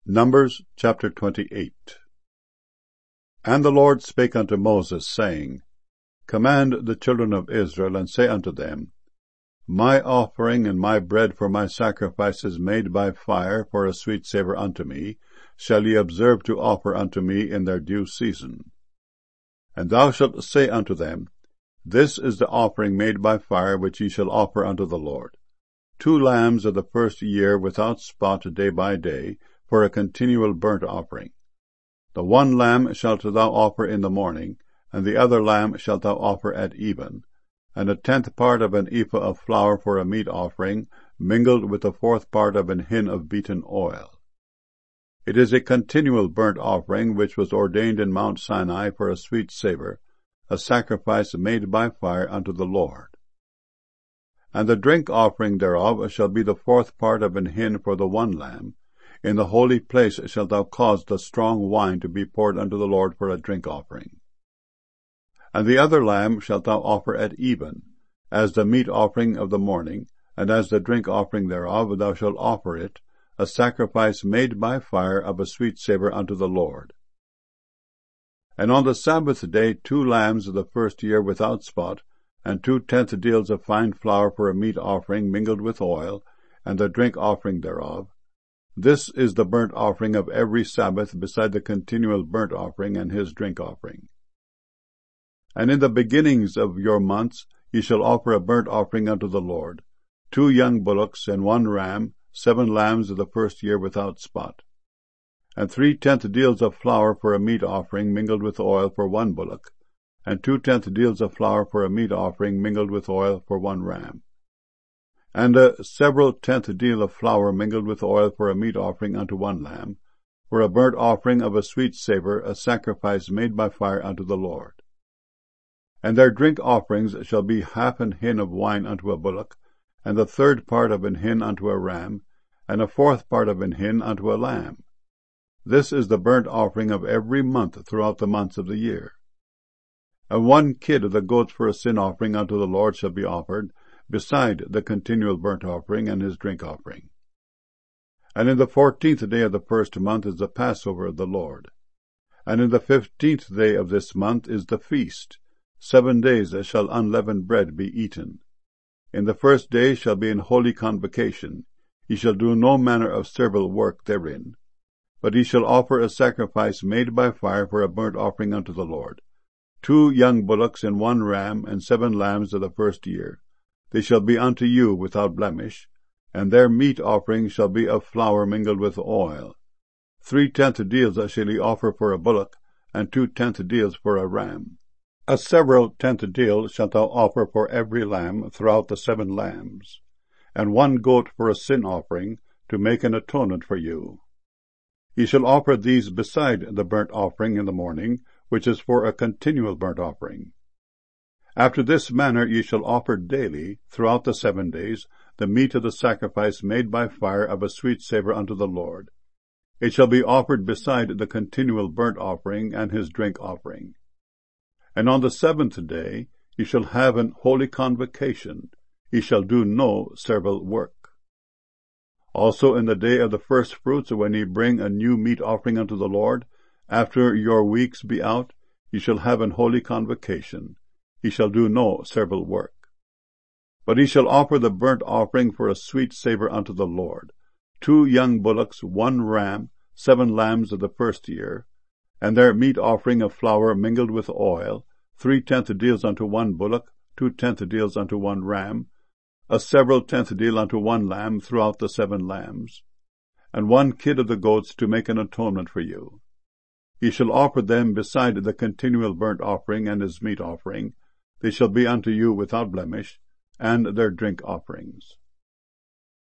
Numbers chapter 28. And the Lord spake unto Moses, saying, Command the children of Israel, and say unto them, My offering and my bread for my sacrifices made by fire for a sweet savour unto me, shall ye observe to offer unto me in their due season. And thou shalt say unto them, This is the offering made by fire which ye shall offer unto the Lord. 2 lambs of the first year without spot day by day, for a continual burnt offering. The 1 lamb shalt thou offer in the morning, and the other lamb shalt thou offer at even, and 1/10 part of an ephah of flour for a meat offering, mingled with 1/4 part of an hin of beaten oil. It is a continual burnt offering, which was ordained in Mount Sinai for a sweet savour, a sacrifice made by fire unto the Lord. And the drink offering thereof shall be 1/4 part of an hin for the 1 lamb. In the holy place shalt thou cause the strong wine to be poured unto the Lord for a drink offering. And the other lamb shalt thou offer at even, as the meat offering of the morning, and as the drink offering thereof thou shalt offer it, a sacrifice made by fire of a sweet savour unto the Lord. And on the Sabbath day 2 lambs of the first year without spot, and 2/10 deals of fine flour for a meat offering mingled with oil, and the drink offering thereof. This is the burnt offering of every Sabbath, beside the continual burnt offering and his drink offering. And in the beginnings of your months ye shall offer a burnt offering unto the Lord, 2 young bullocks and 1 ram, 7 lambs of the first year without spot, and 3/10 deals of flour for a meat offering mingled with oil for 1 bullock, and 2/10 deals of flour for a meat offering mingled with oil for 1 ram. And a several 10th deal of flour mingled with oil for a meat offering unto 1 lamb, for a burnt offering of a sweet savour, a sacrifice made by fire unto the Lord. And their drink offerings shall be 1/2 an hin of wine unto a bullock, and the 1/3 part of an hin unto a ram, and 1/4 part of an hin unto a lamb. This is the burnt offering of every month throughout the months of the year. And 1 kid of the goats for a sin offering unto the Lord shall be offered, beside the continual burnt offering and his drink offering. And in the 14th day of the first month is the Passover of the Lord. And in the 15th day of this month is the feast. 7 days shall unleavened bread be eaten. In the first day shall be an holy convocation. Ye shall do no manner of servile work therein. But ye shall offer a sacrifice made by fire for a burnt offering unto the Lord. 2 young bullocks and 1 ram, and 7 lambs of the first year. They shall be unto you without blemish, and their meat offering shall be of flour mingled with oil. 3/10 deals shall ye offer for a bullock, and 2/10 deals for a ram. A several 10th deal shalt thou offer for every lamb throughout the 7 lambs, and 1 goat for a sin offering, to make an atonement for you. Ye shall offer these beside the burnt offering in the morning, which is for a continual burnt offering. After this manner ye shall offer daily, throughout the 7 days, the meat of the sacrifice made by fire of a sweet savour unto the Lord. It shall be offered beside the continual burnt offering and his drink offering. And on the 7th day ye shall have an holy convocation. Ye shall do no servile work. Also in the day of the first fruits, when ye bring a new meat offering unto the Lord, after your weeks be out, ye shall have an holy convocation. Ye shall do no servile work. But ye shall offer the burnt offering for a sweet savour unto the Lord, 2 young bullocks, 1 ram, 7 lambs of the first year, and their meat offering of flour mingled with oil, 3/10 deals unto 1 bullock, 2/10 deals unto 1 ram, a several 10th deal unto 1 lamb throughout the 7 lambs, and 1 kid of the goats to make an atonement for you. Ye shall offer them beside the continual burnt offering and his meat offering. They shall be unto you without blemish, and their drink offerings.